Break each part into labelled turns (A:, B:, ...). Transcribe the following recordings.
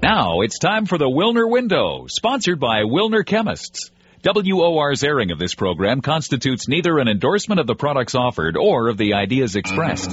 A: Now it's time for the Wilner Window, sponsored by Wilner Chemists. WOR's airing of this program constitutes neither an endorsement of the products offered or of the ideas expressed.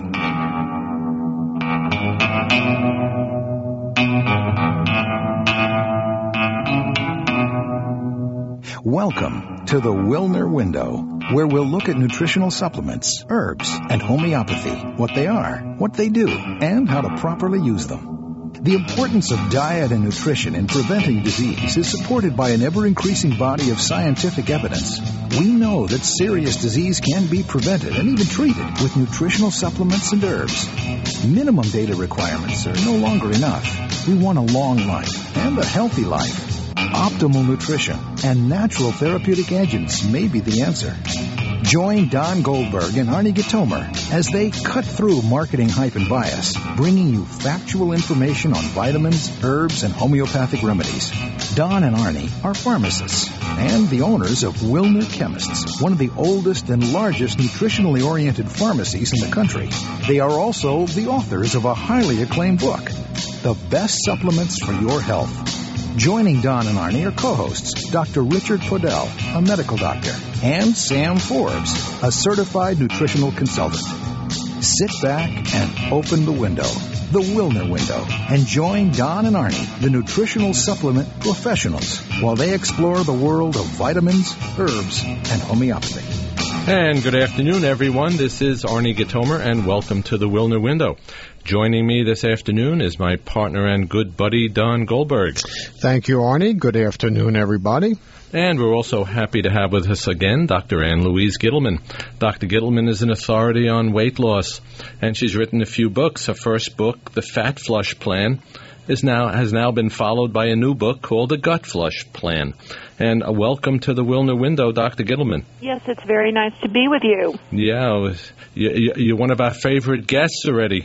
B: Welcome to the Wilner Window, where we'll look at nutritional supplements, herbs, and homeopathy, what they are, what they do, and how to properly use them. The importance of diet and nutrition in preventing disease is supported by an ever-increasing body of scientific evidence. We know that serious disease can be prevented and even treated with nutritional supplements and herbs. Minimum data requirements are no longer enough. We want a long life and a healthy life. Optimal nutrition and natural therapeutic agents may be the answer. Join Don Goldberg and Arnie Gitomer as they cut through marketing hype and bias, bringing you factual information on vitamins, herbs, and homeopathic remedies. Don and Arnie are pharmacists and the owners of Wilner Chemists, one of the oldest and largest nutritionally oriented pharmacies in the country. They are also the authors of a highly acclaimed book, The Best Supplements for Your Health. Joining Don and Arnie are co-hosts Dr. Richard Podell, a medical doctor, and Sam Forbes, a certified nutritional consultant. Sit back and open the window, the Wilner Window, and join Don and Arnie, the nutritional supplement professionals, while they explore the world of vitamins, herbs, and homeopathy.
C: And good afternoon, everyone. This is Arnie Gitomer, and welcome to the Wilner Window. Joining me this afternoon is my partner and good buddy, Don Goldberg.
D: Thank you, Arnie. Good afternoon, everybody.
C: And we're also happy to have with us again Dr. Ann Louise Gittleman. Dr. Gittleman is an authority on weight loss, and she's written a few books. Her first book, The Fat Flush Plan, has now been followed by a new book called The Gut Flush Plan. And a welcome to the Wilner Window, Dr. Gittleman.
E: Yes, it's very nice to be with you.
C: Yeah, you're one of our favorite guests already.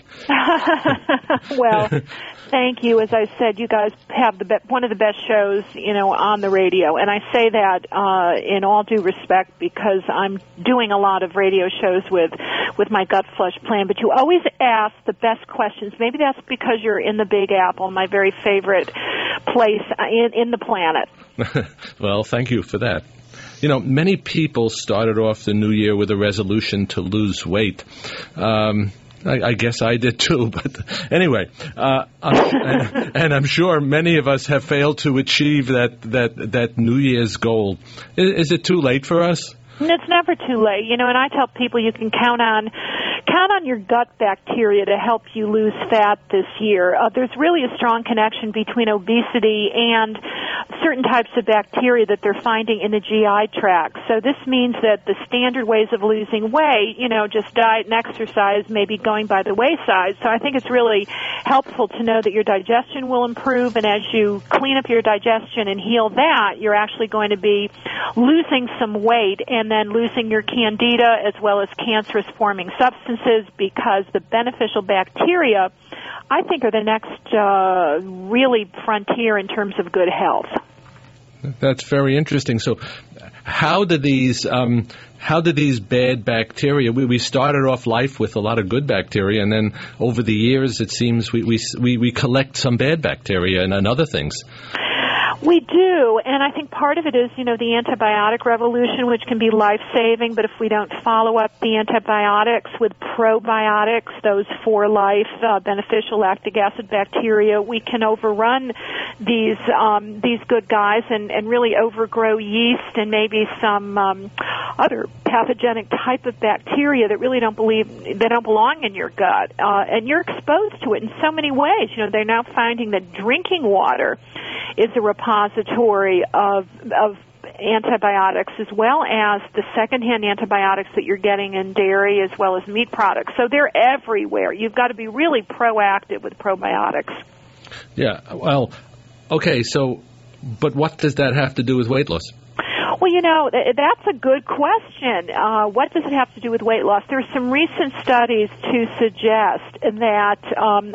E: Well, thank you. As I said, you guys have one of the best shows, on the radio. And I say that in all due respect because I'm doing a lot of radio shows with my Gut Flush Plan. But you always ask the best questions. Maybe that's because you're in the Big Apple, my very favorite place in the planet.
C: Well, thank you for that. Many people started off the new year with a resolution to lose weight. I guess I did too, but anyway, and I'm sure many of us have failed to achieve that New Year's goal. Is it too late for us?
E: It's never too late, and I tell people you can count on your gut bacteria to help you lose fat this year. There's really a strong connection between obesity and certain types of bacteria that they're finding in the GI tract. So this means that the standard ways of losing weight, just diet and exercise, may be going by the wayside. So I think it's really helpful to know that your digestion will improve, and as you clean up your digestion and heal that, you're actually going to be losing some weight and then losing your candida as well as cancerous forming substances, because the beneficial bacteria, I think, are the next really frontier in terms of good health.
C: That's very interesting. So how do these bad bacteria, we started off life with a lot of good bacteria, and then over the years it seems we collect some bad bacteria and other things.
E: We do, and I think part of it is, the antibiotic revolution, which can be life-saving, but if we don't follow up the antibiotics with probiotics, those for life beneficial lactic acid bacteria, we can overrun these good guys and really overgrow yeast and maybe some other pathogenic type of bacteria that really don't belong in your gut, and you're exposed to it in so many ways. They're now finding that drinking water is a repository of antibiotics, as well as the secondhand antibiotics that you're getting in dairy as well as meat products. So they're everywhere. You've got to be really proactive with probiotics.
C: Yeah, well, okay, but what does that have to do with weight loss?
E: Well, that's a good question. What does it have to do with weight loss? There are some recent studies to suggest that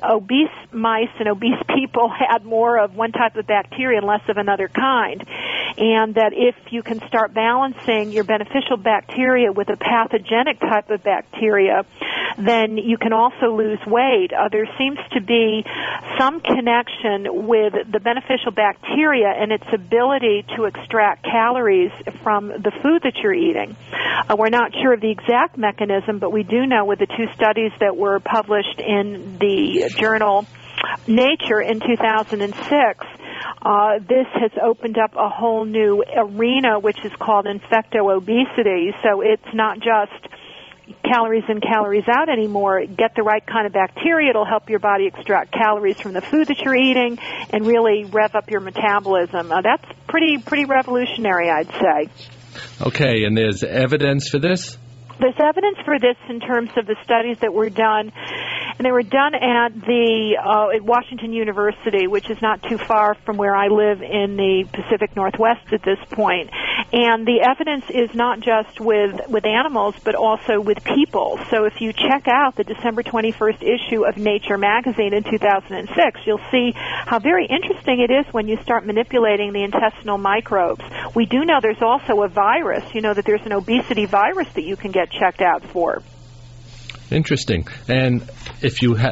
E: obese mice and obese people had more of one type of bacteria and less of another kind. and that if you can start balancing your beneficial bacteria with a pathogenic type of bacteria, then you can also lose weight. There seems to be some connection with the beneficial bacteria and its ability to extract calories from the food that you're eating. We're not sure of the exact mechanism, but we do know with the two studies that were published in the journal Nature in 2006, this has opened up a whole new arena, which is called infecto-obesity. So it's not just calories in, calories out anymore. Get the right kind of bacteria. It'll help your body extract calories from the food that you're eating and really rev up your metabolism. That's pretty revolutionary, I'd say.
C: Okay, and there's evidence for this?
E: There's evidence for this in terms of the studies that were done, and they were done at at Washington University, which is not too far from where I live in the Pacific Northwest at this point. And the evidence is not just with animals, but also with people. So if you check out the December 21st issue of Nature magazine in 2006, you'll see how very interesting it is when you start manipulating the intestinal microbes. We do know there's also a virus, that there's an obesity virus that you can get checked out for.
C: Interesting. And if you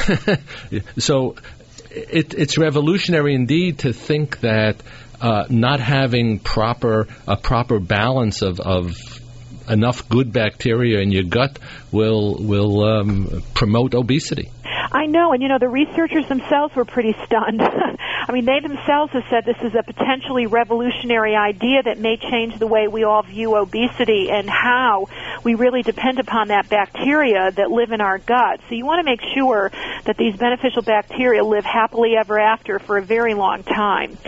C: so it's revolutionary indeed to think that not having a proper balance of enough good bacteria in your gut will promote obesity.
E: I know, and the researchers themselves were pretty stunned. I mean, they themselves have said this is a potentially revolutionary idea that may change the way we all view obesity and how we really depend upon that bacteria that live in our gut. So you want to make sure that these beneficial bacteria live happily ever after for a very long time.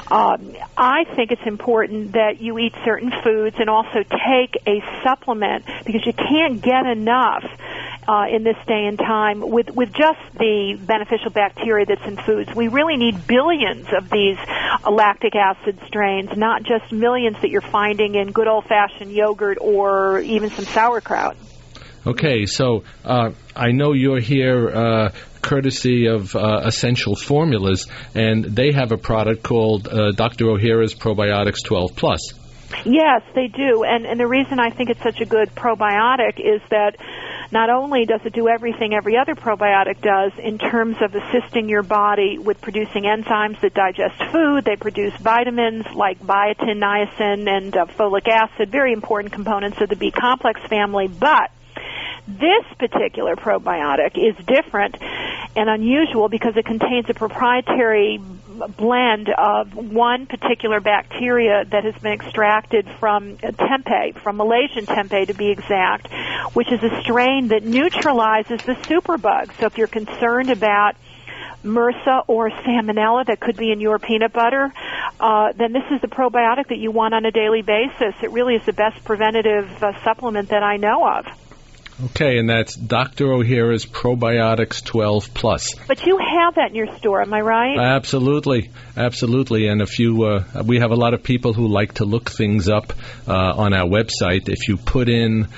E: I think it's important that you eat certain foods and also take a supplement because you can't get enough in this day and time with just the beneficial bacteria that's in foods. We really need billions of these lactic acid strains, not just millions that you're finding in good old-fashioned yogurt or even some sauerkraut.
C: Okay, so I know you're here courtesy of Essential Formulas, and they have a product called Dr. Ohhira's Probiotics 12 Plus.
E: Yes, they do, and the reason I think it's such a good probiotic is that not only does it do everything every other probiotic does in terms of assisting your body with producing enzymes that digest food, they produce vitamins like biotin, niacin, and folic acid, very important components of the B-complex family, but this particular probiotic is different and unusual because it contains a proprietary blend of one particular bacteria that has been extracted from tempeh, from Malaysian tempeh to be exact, which is a strain that neutralizes the superbug. So if you're concerned about MRSA or salmonella that could be in your peanut butter, then this is the probiotic that you want on a daily basis. It really is the best preventative supplement that I know of.
C: Okay, and that's Dr. Ohhira's Probiotics 12 Plus.
E: But you have that in your store, am I right?
C: Absolutely, absolutely. And if you, we have a lot of people who like to look things up on our website. If you put in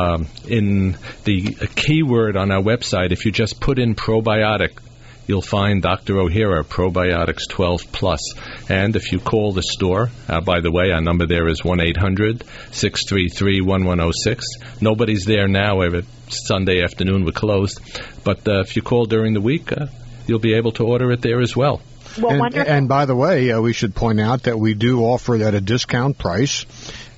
C: the keyword on our website, if you just put in probiotic, you'll find Dr. Ohhira Probiotics 12 Plus. And if you call the store, by the way, our number there is 1-800-633-1106. Nobody's there now. Every Sunday afternoon we're closed. But if you call during the week, you'll be able to order it there as well.
E: Well, wonderful.
D: And by the way, we should point out that we do offer it at a discount price.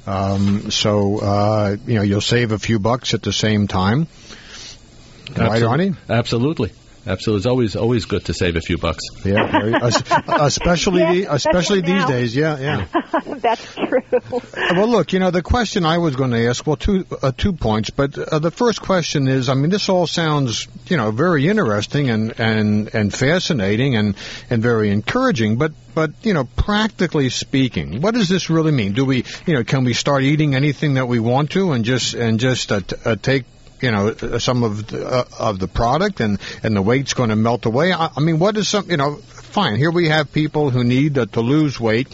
D: So you'll save a few bucks at the same time. Right, Arnie?
C: Absolutely. Absolutely. It's always good to save a few bucks.
D: Yeah, especially these days. Yeah.
E: That's true.
D: Well, look, the question I was going to ask, well, two points, but the first question is, I mean, this all sounds, very interesting and fascinating and very encouraging, but practically speaking, what does this really mean? Do we, can we start eating anything that we want to and just take some of the product and the weight's going to melt away? I mean, what is fine, here we have people who need to lose weight.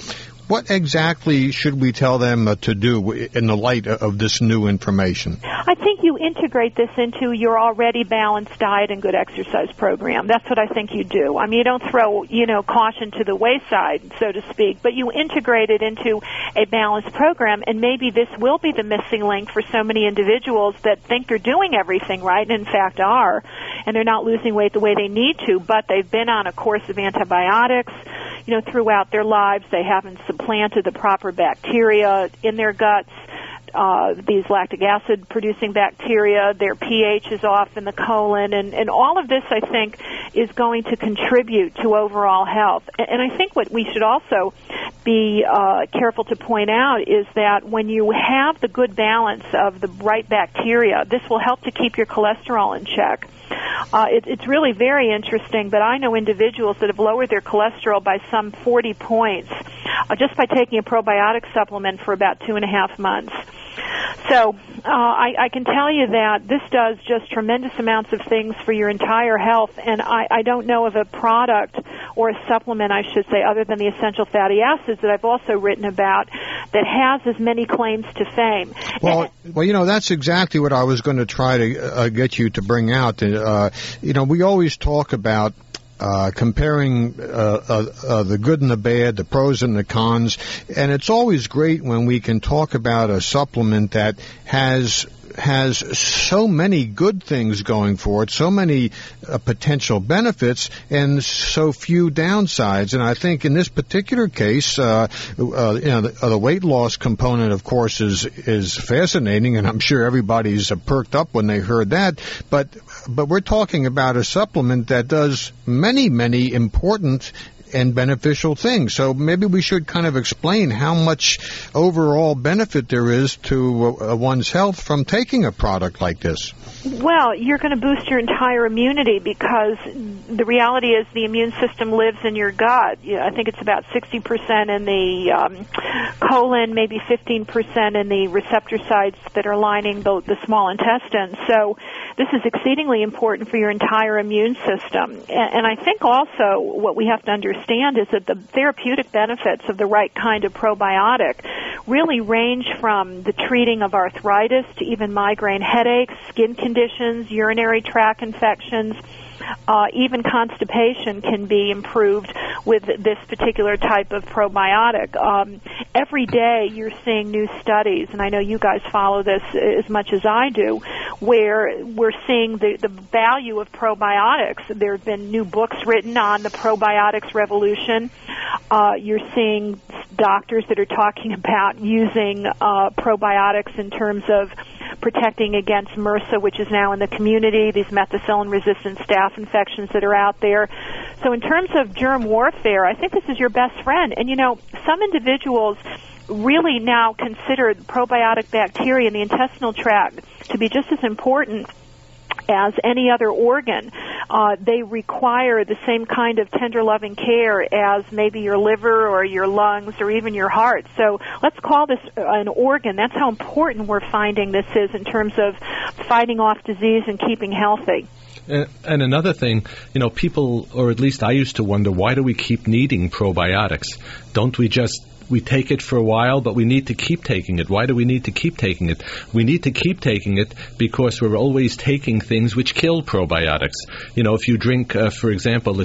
D: what exactly should we tell them to do in the light of this new information?
E: I think you integrate this into your already balanced diet and good exercise program. That's what I think you do. I mean, you don't throw, caution to the wayside, so to speak, but you integrate it into a balanced program, and maybe this will be the missing link for so many individuals that think they're doing everything right, and in fact are, and they're not losing weight the way they need to, but they've been on a course of antibiotics, throughout their lives. They haven't supplanted the proper bacteria in their guts. These lactic acid producing bacteria, their pH is off in the colon, and all of this, I think, is going to contribute to overall health. And I think what we should also be careful to point out is that when you have the good balance of the right bacteria, this will help to keep your cholesterol in check. It's really very interesting, but I know individuals that have lowered their cholesterol by some 40 points just by taking a probiotic supplement for about 2.5 months. So I can tell you that this does just tremendous amounts of things for your entire health, and I don't know of a product or a supplement, I should say, other than the essential fatty acids that I've also written about that has as many claims to fame.
D: Well, that's exactly what I was going to try to get you to bring out. We always talk about comparing the good and the bad, the pros and the cons, and it's always great when we can talk about a supplement that has so many good things going for it, so many potential benefits, and so few downsides. And I think in this particular case, the weight loss component, of course, is fascinating, and I'm sure everybody's perked up when they heard that. But we're talking about a supplement that does many, many important and beneficial things. So maybe we should kind of explain how much overall benefit there is to one's health from taking a product like this.
E: Well, you're going to boost your entire immunity because the reality is the immune system lives in your gut. I think it's about 60% in the colon, maybe 15% in the receptor sites that are lining the small intestine. So this is exceedingly important for your entire immune system. And I think also what we have to understand is that the therapeutic benefits of the right kind of probiotic really range from the treating of arthritis to even migraine headaches, skin conditions, urinary tract infections. Even constipation can be improved with this particular type of probiotic. Every day you're seeing new studies, and I know you guys follow this as much as I do, where we're seeing the value of probiotics. There have been new books written on the probiotics revolution. You're seeing doctors that are talking about using probiotics in terms of protecting against MRSA, which is now in the community, these methicillin-resistant staph infections that are out there. So in terms of germ warfare, I think this is your best friend. And, some individuals really now consider probiotic bacteria in the intestinal tract to be just as important as any other organ. They require the same kind of tender, loving care as maybe your liver or your lungs or even your heart. So let's call this an organ. That's how important we're finding this is in terms of fighting off disease and keeping healthy.
C: And another thing, people, or at least I used to wonder, why do we keep needing probiotics? Don't we we take it for a while, but we need to keep taking it. Why do we need to keep taking it? We need to keep taking it because we're always taking things which kill probiotics. If you drink, for example,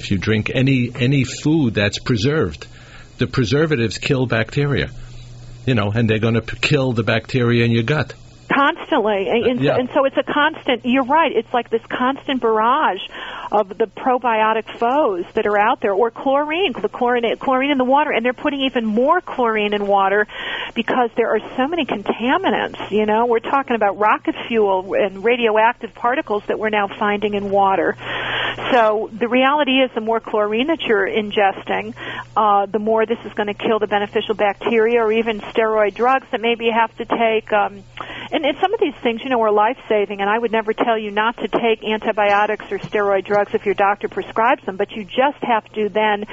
C: any food that's preserved, the preservatives kill bacteria, and they're going to kill the bacteria in your gut.
E: Constantly. And so it's a constant, you're right, it's like this constant barrage of the probiotic foes that are out there, or chlorine in the water, and they're putting even more chlorine in water because there are so many contaminants. We're talking about rocket fuel and radioactive particles that we're now finding in water. So the reality is the more chlorine that you're ingesting, the more this is going to kill the beneficial bacteria or even steroid drugs that maybe you have to take. And some of these things, are life-saving, and I would never tell you not to take antibiotics or steroid drugs if your doctor prescribes them, but you just have to then,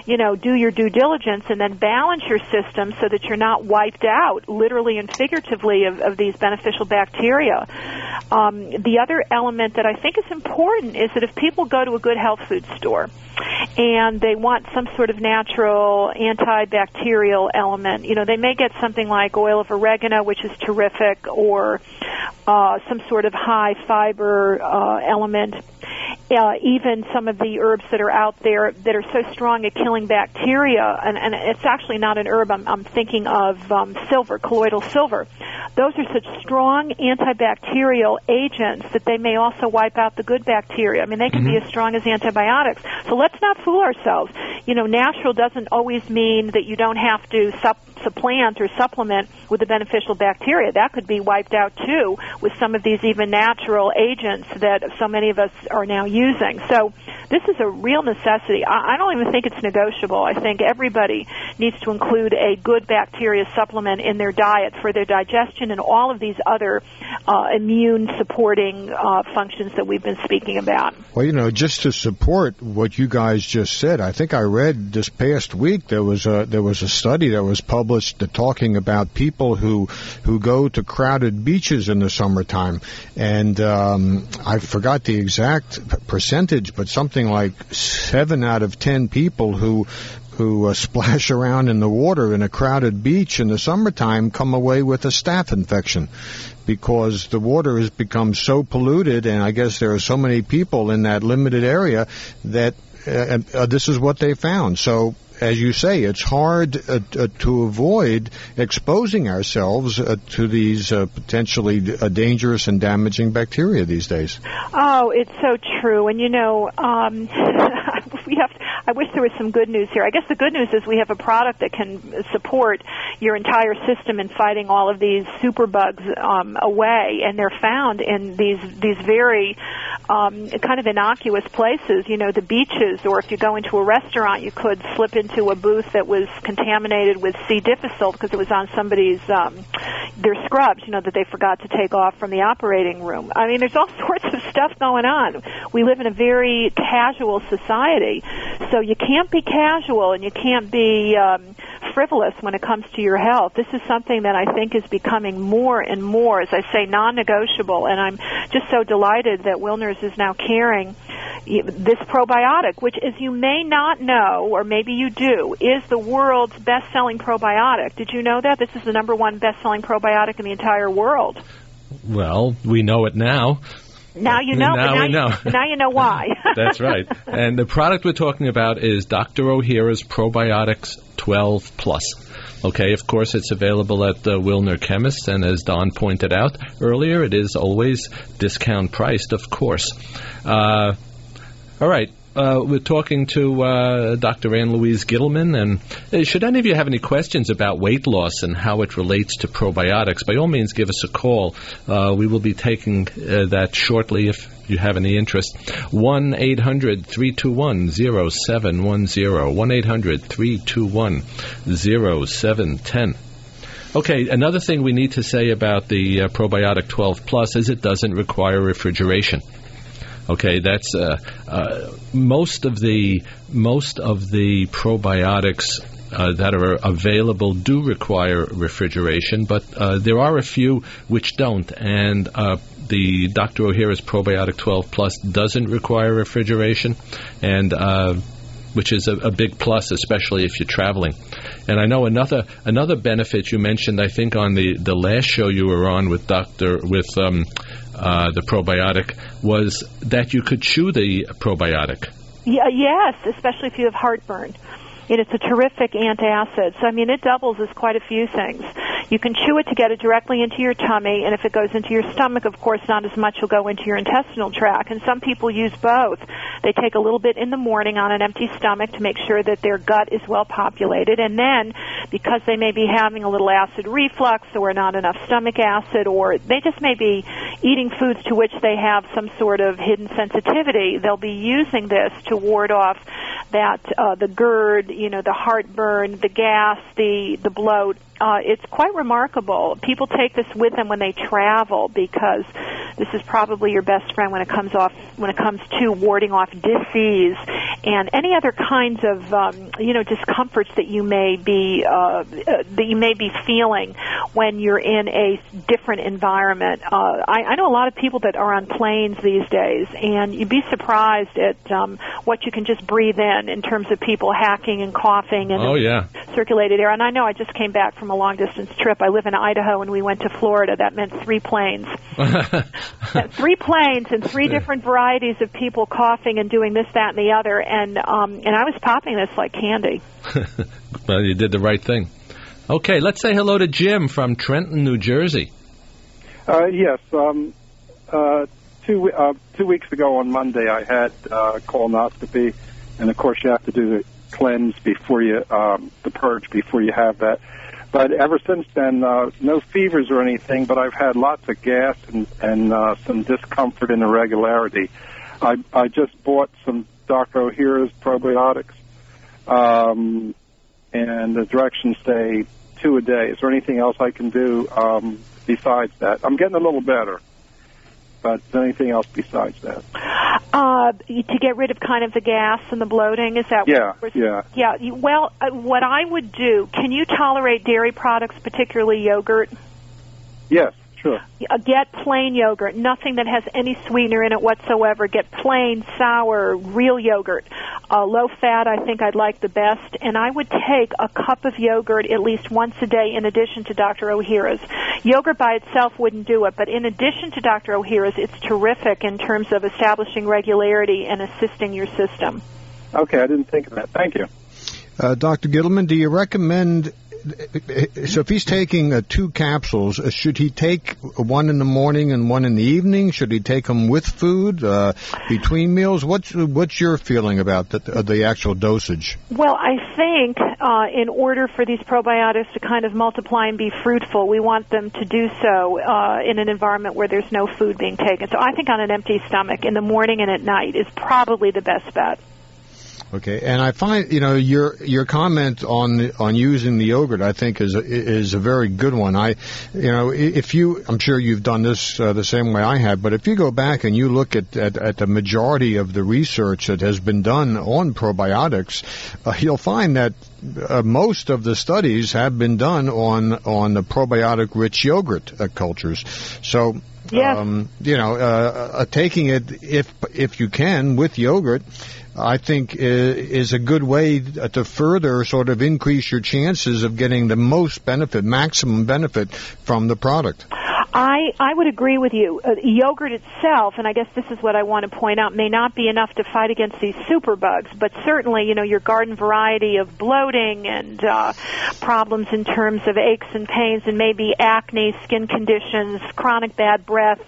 E: do your due diligence and then balance your system so that you're not wiped out, literally and figuratively, of these beneficial bacteria. The other element that I think is important is that if people go to a good health food store and they want some sort of natural antibacterial element, they may get something like oil of oregano, which is terrific, or some sort of high fiber element. Even some of the herbs that are out there that are so strong at killing bacteria, and it's actually not an herb, I'm thinking of silver, colloidal silver. Those are such strong antibacterial agents that they may also wipe out the good bacteria. I mean, they can be as strong as antibiotics. So let's not fool ourselves. Natural doesn't always mean that you don't have to supplant or supplement with the beneficial bacteria. That could be wiped out too with some of these even natural agents that so many of us are now using. So this is a real necessity. I don't even think it's negotiable. I think everybody needs to include a good bacteria supplement in their diet for their digestion and all of these other immune supporting functions that we've been speaking about.
D: Well, just to support what you guys just said, I think I read this past week there was a study that was published talking about people who go to crowded beaches in the summertime, and I forgot the exact percentage, but something like 7 out of 10 people who splash around in the water in a crowded beach in the summertime come away with a staph infection, because the water has become so polluted, and I guess there are so many people in that limited area that this is what they found. So, as you say, it's hard to avoid exposing ourselves to these potentially dangerous and damaging bacteria these days.
E: Oh, it's so true. And, I wish there was some good news here. I guess the good news is we have a product that can support your entire system in fighting all of these superbugs away, and they're found in these very kind of innocuous places, the beaches, or if you go into a restaurant, you could slip into a booth that was contaminated with C. difficile because it was on somebody's their scrubs, that they forgot to take off from the operating room. I mean, there's all sorts of stuff going on. We live in a very casual society, so you can't be casual and you can't be frivolous when it comes to your health. This is something that I think is becoming more and more, as I say, non-negotiable, and I'm just so delighted that Wilner's is now carrying this probiotic, which, as you may not know, or maybe you do, is the world's best-selling probiotic. Did you know that? This is the number one best-selling probiotic in the entire world.
C: Well, we know it now.
E: Now you know.
C: We know.
E: Now you know why.
C: That's right. And the product we're talking about is Dr. O'Hara's Probiotics 12 Plus. Okay, of course, it's available at the Wilner Chemist, and as Don pointed out earlier, it is always discount priced, of course. All right. We're talking to Dr. Ann Louise Gittleman, and should any of you have any questions about weight loss and how it relates to probiotics, by all means give us a call. We will be taking that shortly if you have any interest. 1-800-321-0710, 1-800-321-0710. Okay, another thing we need to say about the Probiotic 12 Plus is it doesn't require refrigeration. Okay, that's most of the probiotics that are available do require refrigeration, but there are a few which don't, and the Dr. O'Hara's Probiotic 12 Plus doesn't require refrigeration, and which is a big plus, especially if you're traveling. And I know another benefit you mentioned, I think, on the last show you were on with the probiotic, was that you could chew the probiotic.
E: Yeah, yes, especially if you have heartburn. And it's a terrific antacid. So, I mean, it doubles as quite a few things. You can chew it to get it directly into your tummy, and if it goes into your stomach, of course, not as much will go into your intestinal tract. And some people use both. They take a little bit in the morning on an empty stomach to make sure that their gut is well populated. And then, because they may be having a little acid reflux or not enough stomach acid, or they just may be eating foods to which they have some sort of hidden sensitivity, they'll be using this to ward off that the GERD, the heartburn, the gas, the bloat. It's quite remarkable. People take this with them when they travel because this is probably your best friend when it comes to warding off disease and any other kinds of discomforts that you may be feeling when you're in a different environment. I know a lot of people that are on planes these days, and you'd be surprised at what you can just breathe in terms of people hacking and coughing and circulated air. And I know I just came back from a long-distance trip. I live in Idaho, and we went to Florida. That meant 3 planes. 3 planes and 3 different varieties of people coughing and doing this, that, and the other. And I was popping this like candy.
C: Well, you did the right thing. Okay, let's say hello to Jim from Trenton, New Jersey.
F: Yes. 2 weeks ago on Monday, I had colonoscopy, and of course you have to do the cleanse before you, the purge before you have that. But ever since then, no fevers or anything, but I've had lots of gas and some discomfort and irregularity. I just bought some Dr. Ohhira's probiotics, and the directions say 2 a day. Is there anything else I can do besides that? I'm getting a little better, but anything else besides that?
E: To get rid of kind of the gas and the bloating, is that what? Yeah. Well, what I would do, can you tolerate dairy products, particularly yogurt?
F: Yes, sure.
E: Get plain yogurt, nothing that has any sweetener in it whatsoever. Get plain, sour, real yogurt. Low fat, I think I'd like the best. And I would take a cup of yogurt at least once a day in addition to Dr. Ohhira's. Yogurt by itself wouldn't do it, but in addition to Dr. Ohhira's, it's terrific in terms of establishing regularity and assisting your system.
F: Okay, I didn't think of that. Thank you.
D: Dr. Gittleman, do you recommend... So if he's taking 2 capsules, should he take one in the morning and one in the evening? Should he take them with food, between meals? What's your feeling about the actual dosage?
E: Well, I think in order for these probiotics to kind of multiply and be fruitful, we want them to do so in an environment where there's no food being taken. So I think on an empty stomach in the morning and at night is probably the best bet.
D: Okay, and I find your comment on using the yogurt, I think is a very good one. I'm sure you've done this the same way I have, but if you go back and you look at the majority of the research that has been done on probiotics, you'll find that most of the studies have been done on the probiotic-rich yogurt cultures. So.
E: Yes.
D: Taking it if you can with yogurt, I think is a good way to further sort of increase your chances of getting the maximum benefit from the product.
E: I would agree with you. Yogurt itself, and I guess this is what I want to point out, may not be enough to fight against these superbugs, but certainly, your garden variety of bloating and problems in terms of aches and pains and maybe acne, skin conditions, chronic bad breath,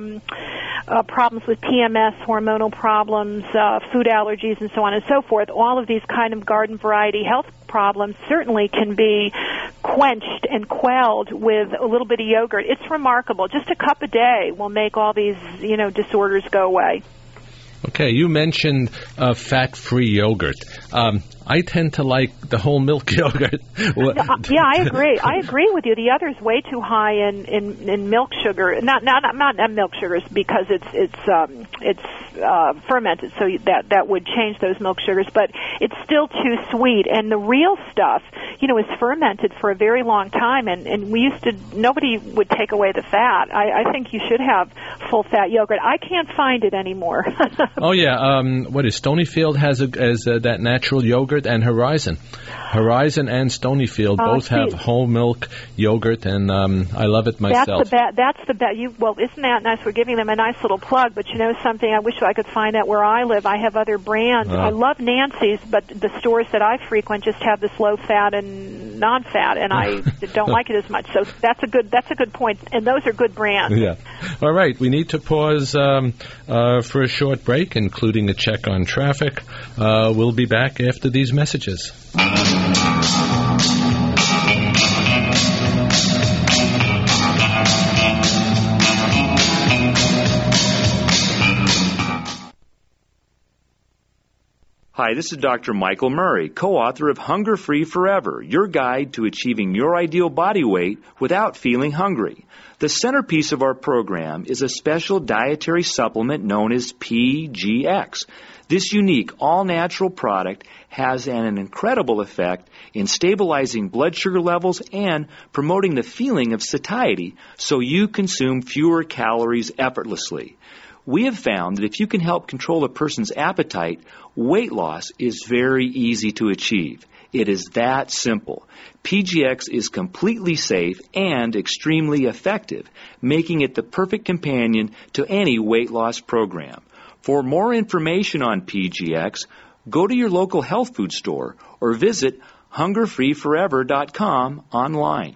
E: problems with PMS, hormonal problems, food allergies, and so on and so forth. All of these kind of garden variety health problems certainly can be quenched and quelled with a little bit of yogurt. It's remarkable. Just a cup a day will make all these, disorders go away.
C: Okay, you mentioned fat-free yogurt. I tend to like the whole milk yogurt.
E: Yeah, I agree. I agree with you. The other is way too high in milk sugar. Not milk sugars because it's fermented, so that would change those milk sugars. But it's still too sweet. And the real stuff, is fermented for a very long time. And nobody would take away the fat. I think you should have full fat yogurt. I can't find it anymore.
C: Oh yeah, what is Stonyfield has that natural yogurt. And Horizon and Stonyfield both have whole milk yogurt, and I love it myself.
E: That's the best. Well, isn't that nice? We're giving them a nice little plug, but something? I wish I could find out where I live. I have other brands. I love Nancy's, but the stores that I frequent just have this low fat and non-fat, and I don't like it as much. So that's a good point, and those are good brands.
C: Yeah. All right, we need to pause for a short break, including a check on traffic. We'll be back after these messages.
G: Hi, this is Dr. Michael Murray, co-author of Hunger Free Forever, your guide to achieving your ideal body weight without feeling hungry. The centerpiece of our program is a special dietary supplement known as PGX. This unique, all-natural product has an incredible effect in stabilizing blood sugar levels and promoting the feeling of satiety so you consume fewer calories effortlessly. We have found that if you can help control a person's appetite, weight loss is very easy to achieve. It is that simple. PGX is completely safe and extremely effective, making it the perfect companion to any weight loss program. For more information on PGX, go to your local health food store or visit hungerfreeforever.com online.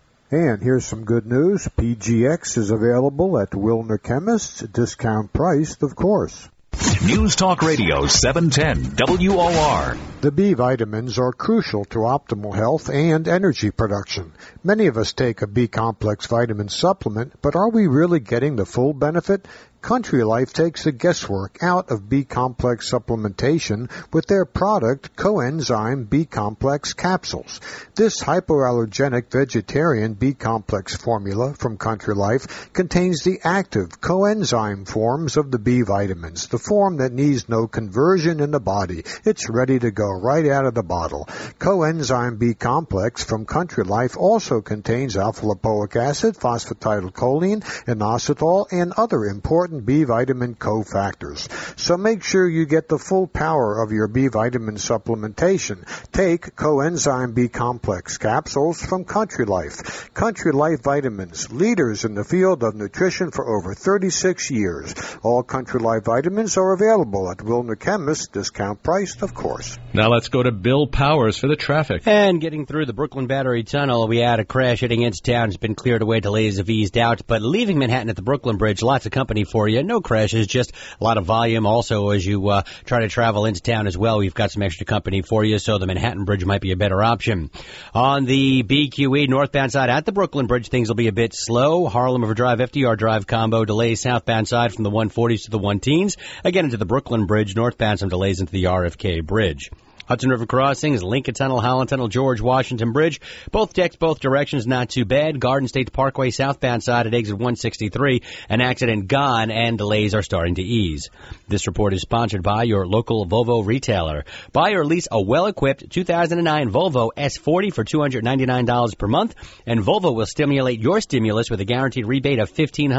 H: And here's some good news. PGX is available at Wilner Chemists, discount priced, of course.
A: News Talk Radio 710 WOR.
D: The B vitamins are crucial to optimal health and energy production. Many of us take a B-complex vitamin supplement, but are we really getting the full benefit? Country Life takes the guesswork out of B-complex supplementation with their product, Coenzyme B-complex capsules. This hypoallergenic vegetarian B-complex formula from Country Life contains the active coenzyme forms of the B vitamins, the form that needs no conversion in the body. It's ready to go right out of the bottle. Coenzyme B-complex from Country Life also contains alpha-lipoic acid, phosphatidylcholine, inositol, and other important B vitamin cofactors. So make sure you get the full power of your B vitamin supplementation. Take Coenzyme B complex capsules from Country Life. Country Life vitamins, leaders in the field of nutrition for over 36 years. All Country Life vitamins are available at Wilner Chemists, discount priced, of course.
C: Now let's go to Bill Powers for the traffic.
I: And getting through the Brooklyn Battery Tunnel, we had a crash heading into town. It's been cleared away. Delays have eased out. But leaving Manhattan at the Brooklyn Bridge, lots of company for you. No crashes, just a lot of volume. Also, as you try to travel into town as well, we've got some extra company for you, so the Manhattan Bridge might be a better option. On the BQE northbound side at the Brooklyn Bridge, things will be a bit slow. Harlem River Drive, FDR Drive combo delays southbound side from the 140s to the 110s. Again, into the Brooklyn Bridge, northbound some delays into the RFK Bridge. Hudson River Crossings, Lincoln Tunnel, Holland Tunnel, George Washington Bridge. Both decks, both directions, not too bad. Garden State Parkway, southbound side at exit 163. An accident gone, and delays are starting to ease. This report is sponsored by your local Volvo retailer. Buy or lease a well-equipped 2009 Volvo S40 for $299 per month, and Volvo will stimulate your stimulus with a guaranteed rebate of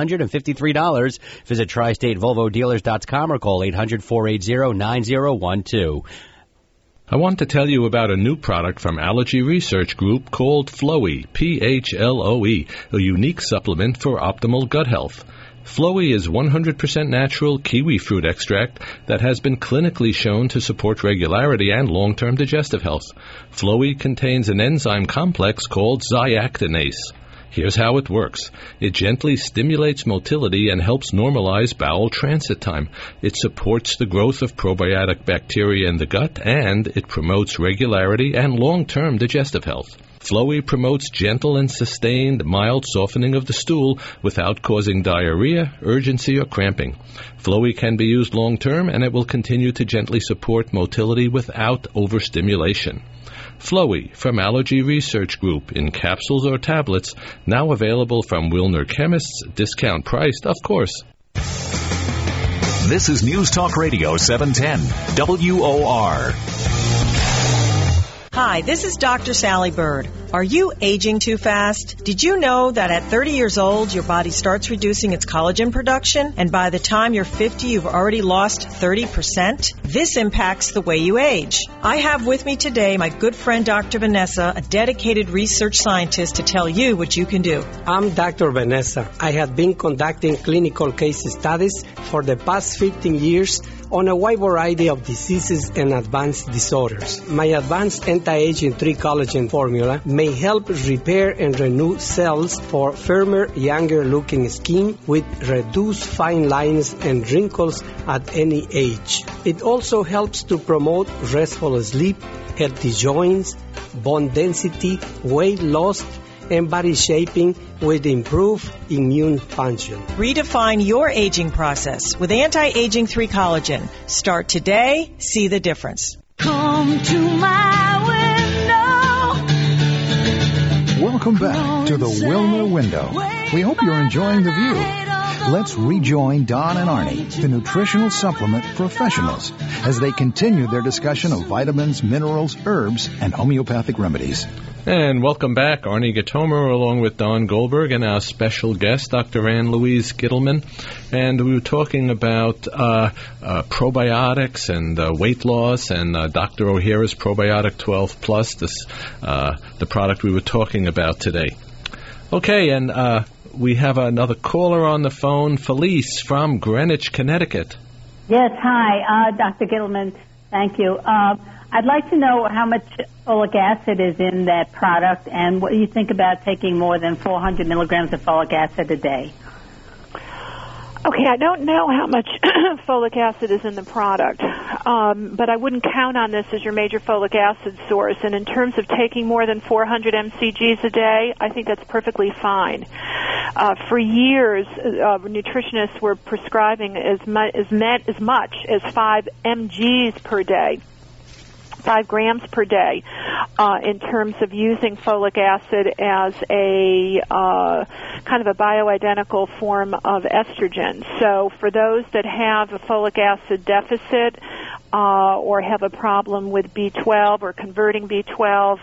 I: $1,553. Visit TriStateVolvoDealers.com or call 800-480-9012.
C: I want to tell you about a new product from Allergy Research Group called Floe, P-H-L-O-E, a unique supplement for optimal gut health. Floe is 100% natural kiwi fruit extract that has been clinically shown to support regularity and long-term digestive health. Floe contains an enzyme complex called zyactinase. Here's how it works. It gently stimulates motility and helps normalize bowel transit time. It supports the growth of probiotic bacteria in the gut, and it promotes regularity and long-term digestive health. Floe promotes gentle and sustained mild softening of the stool without causing diarrhea, urgency, or cramping. Floe can be used long-term, and it will continue to gently support motility without overstimulation. Floe from Allergy Research Group in capsules or tablets, now available from Wilner Chemists, discount priced, of course.
A: This is News Talk Radio 710 WOR.
J: Hi, this is Dr. Sally Bird. Are you aging too fast? Did you know that at 30 years old, your body starts reducing its collagen production, and by the time you're 50, you've already lost 30%? This impacts the way you age. I have with me today my good friend Dr. Vanessa, a dedicated research scientist, to tell you what you can do.
K: I'm Dr. Vanessa. I have been conducting clinical case studies for the past 15 years on a wide variety of diseases and advanced disorders. My advanced anti-aging 3 collagen formula may help repair and renew cells for firmer, younger-looking skin with reduced fine lines and wrinkles at any age. It also helps to promote restful sleep, healthy joints, bone density, weight loss, and body shaping with improved immune function.
J: Redefine your aging process with Anti-Aging 3 Collagen. Start today. See the difference.
L: Come to my window.
B: Welcome back to the Wilner Window. We hope you're enjoying the view. Let's rejoin Don and Arnie, the nutritional supplement professionals, as they continue their discussion of vitamins, minerals, herbs, and homeopathic remedies.
C: And welcome back, Arnie Gatomer, along with Don Goldberg and our special guest, Dr. Ann Louise Gittleman. And we were talking about probiotics and weight loss, and Dr. O'Hara's Probiotic 12 Plus, the product we were talking about today. Okay, and we have another caller on the phone, Felice from Greenwich, Connecticut.
M: Yes, hi, Dr. Gittleman. Thank you. I'd like to know how much folic acid is in that product and what you think about taking more than 400 milligrams of folic acid a day.
E: Okay, I don't know how much folic acid is in the product, but I wouldn't count on this as your major folic acid source. And in terms of taking more than 400 mcgs a day, I think that's perfectly fine. For years, nutritionists were prescribing as much as 5 mgs per day. 5 grams per day in terms of using folic acid as a kind of a bioidentical form of estrogen. So for those that have a folic acid deficit or have a problem with B12 or converting B12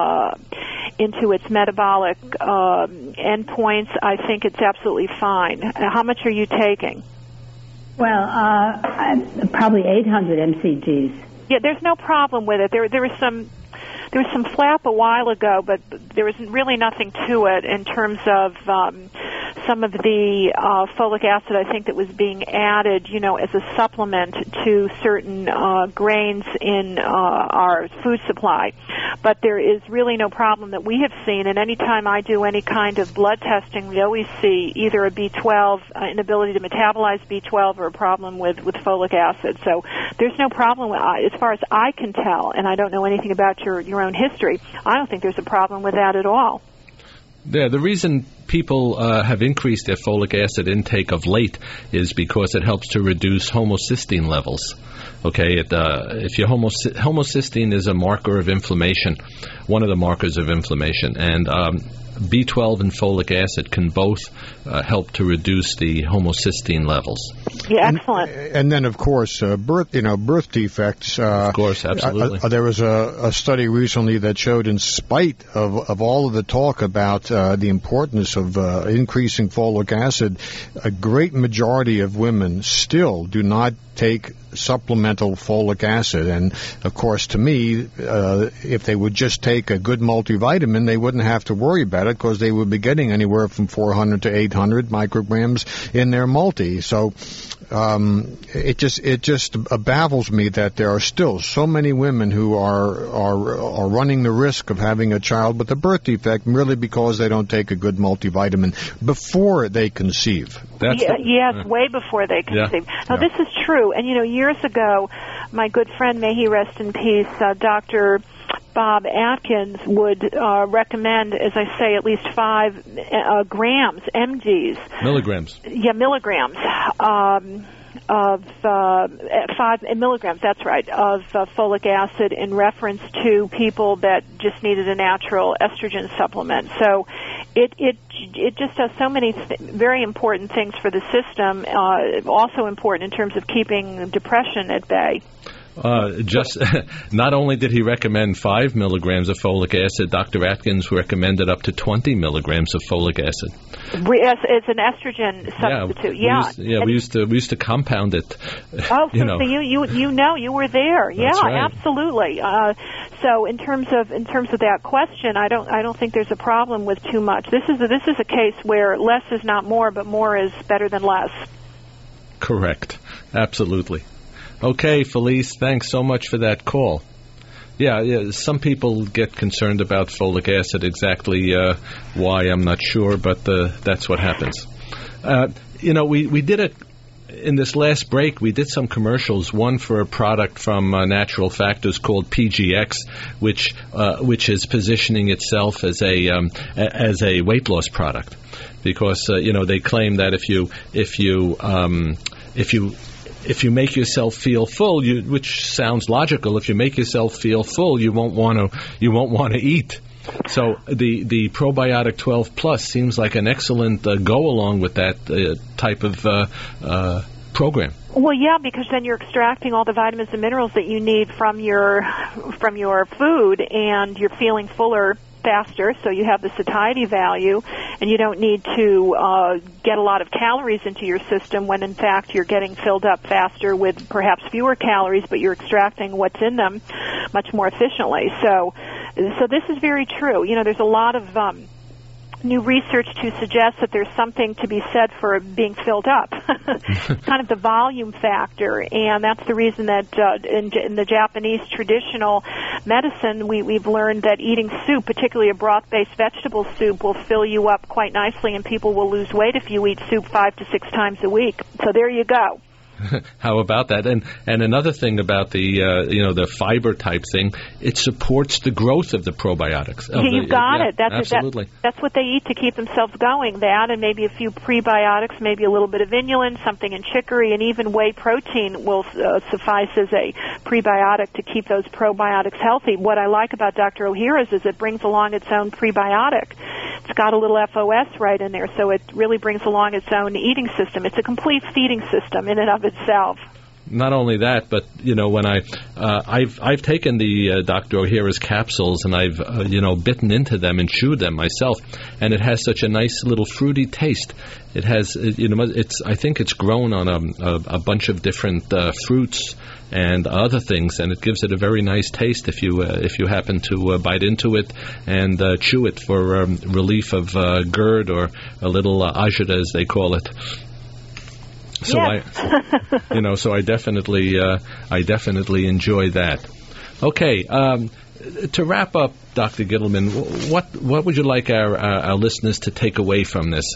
E: into its metabolic endpoints, I think it's absolutely fine. How much are you taking?
M: Well, probably 800 mcgs.
E: Yeah, there's no problem with it. There was some flap a while ago, but there was really nothing to it in terms of some of the folic acid, I think, that was being added, as a supplement to certain grains in our food supply. But there is really no problem that we have seen, and any time I do any kind of blood testing, we always see either a B12, inability to metabolize B12, or a problem with folic acid. So there's no problem, as far as I can tell, and I don't know anything about your own history. I don't think there's a problem with that at all.
C: Yeah, the reason people have increased their folic acid intake of late is because it helps to reduce homocysteine levels. Okay, if your homocysteine is a marker of inflammation, one of the markers of inflammation, and B12 and folic acid can both help to reduce the homocysteine levels.
E: Yeah, excellent.
D: And then, of course, birth defects.
C: Of course, absolutely.
D: There was a study recently that showed, in spite of all of the talk about the importance of increasing folic acid, a great majority of women still do not take supplemental folic acid. And, of course, to me, if they would just take a good multivitamin, they wouldn't have to worry about it because they would be getting anywhere from 400 to 800 micrograms in their multi. So it just baffles me that there are still so many women who are running the risk of having a child with a birth defect merely because they don't take a good multivitamin before they conceive.
E: Yes, way before they conceive. Yeah. Now, this is true. And, years ago, my good friend, may he rest in peace, Dr. Bob Atkins would recommend, as I say, at least 5 grams, mgs.
C: Milligrams.
E: Yeah, milligrams. Of 5 milligrams, that's right, of folic acid in reference to people that just needed a natural estrogen supplement. So it just does so many very important things for the system, also important in terms of keeping depression at bay.
C: Not only did he recommend 5 milligrams of folic acid, Dr. Atkins recommended up to 20 milligrams of folic acid.
E: It's an estrogen substitute.
C: We used to compound it.
E: Oh, so you were there.
C: That's right.
E: Absolutely. So in terms of that question, I don't think there's a problem with too much. This is a case where less is not more, but more is better than less.
C: Correct. Absolutely. Okay, Felice, thanks so much for that call. Yeah, some people get concerned about folic acid. Exactly why, I'm not sure, but that's what happens. We did in this last break, we did some commercials. One for a product from Natural Factors called PGX, which is positioning itself as a weight loss product, because they claim that if you make yourself feel full, which sounds logical, if you make yourself feel full, you won't want to eat. So the Probiotic 12 Plus seems like an excellent go-along with that type of program.
E: Well, yeah, because then you're extracting all the vitamins and minerals that you need from your food, and you're feeling fuller faster, so you have the satiety value, and you don't need to get a lot of calories into your system when, in fact, you're getting filled up faster with perhaps fewer calories, but you're extracting what's in them much more efficiently. So this is very true. There's a lot of new research to suggest that there's something to be said for being filled up. It's kind of the volume factor, and that's the reason that in the Japanese traditional medicine, we've learned that eating soup, particularly a broth-based vegetable soup, will fill you up quite nicely, and people will lose weight if you eat soup 5 to 6 times a week. So there you go.
C: How about that? And another thing about the fiber type thing, it supports the growth of the probiotics.
E: You've got it.
C: Absolutely.
E: That's what they eat to keep themselves going. That and maybe a few prebiotics, maybe a little bit of inulin, something in chicory, and even whey protein will suffice as a prebiotic to keep those probiotics healthy. What I like about Dr. Ohhira's is it brings along its own prebiotic. It's got a little FOS right in there, so it really brings along its own eating system. It's a complete feeding system in and of itself.
C: Not only that, but when I've taken the Dr. Ohhira's capsules, and I've bitten into them and chewed them myself, and it has such a nice little fruity taste. It has I think it's grown on a bunch of different fruits and other things, and it gives it a very nice taste if you happen to bite into it and chew it for relief of GERD, or a little ajita, as they call it. So
E: yes.
C: So I definitely enjoy that. Okay, to wrap up, Dr. Gittleman, what would you like our listeners to take away from this?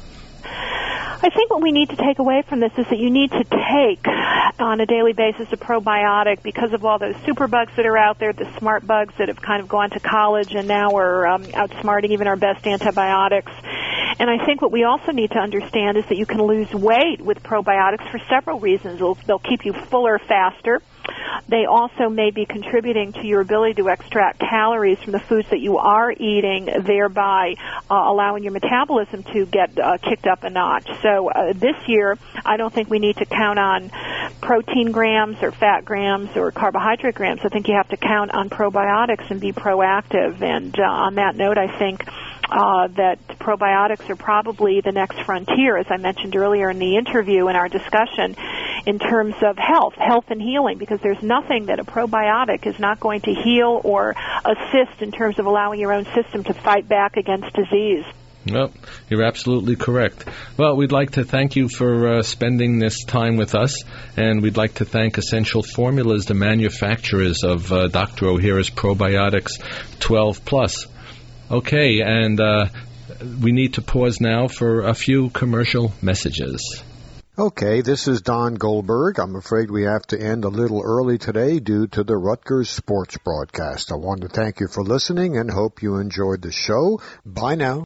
E: I think what we need to take away from this is that you need to take on a daily basis a probiotic because of all those superbugs that are out there, the smart bugs that have kind of gone to college and now are outsmarting even our best antibiotics. And I think what we also need to understand is that you can lose weight with probiotics for several reasons. They'll keep you fuller faster. They also may be contributing to your ability to extract calories from the foods that you are eating, thereby allowing your metabolism to get kicked up a notch. So this year, I don't think we need to count on protein grams or fat grams or carbohydrate grams. I think you have to count on probiotics and be proactive. And on that note, I think that probiotics are probably the next frontier, as I mentioned earlier in the interview in our discussion, in terms of health and healing, because there's nothing that a probiotic is not going to heal or assist in terms of allowing your own system to fight back against disease.
C: Well, you're absolutely correct. Well, we'd like to thank you for spending this time with us, and we'd like to thank Essential Formulas, the manufacturers of Dr. Ohhira's Probiotics 12 Plus. Okay, and we need to pause now for a few commercial messages.
H: Okay, this is Don Goldberg. I'm afraid we have to end a little early today due to the Rutgers sports broadcast. I want to thank you for listening and hope you enjoyed the show. Bye now.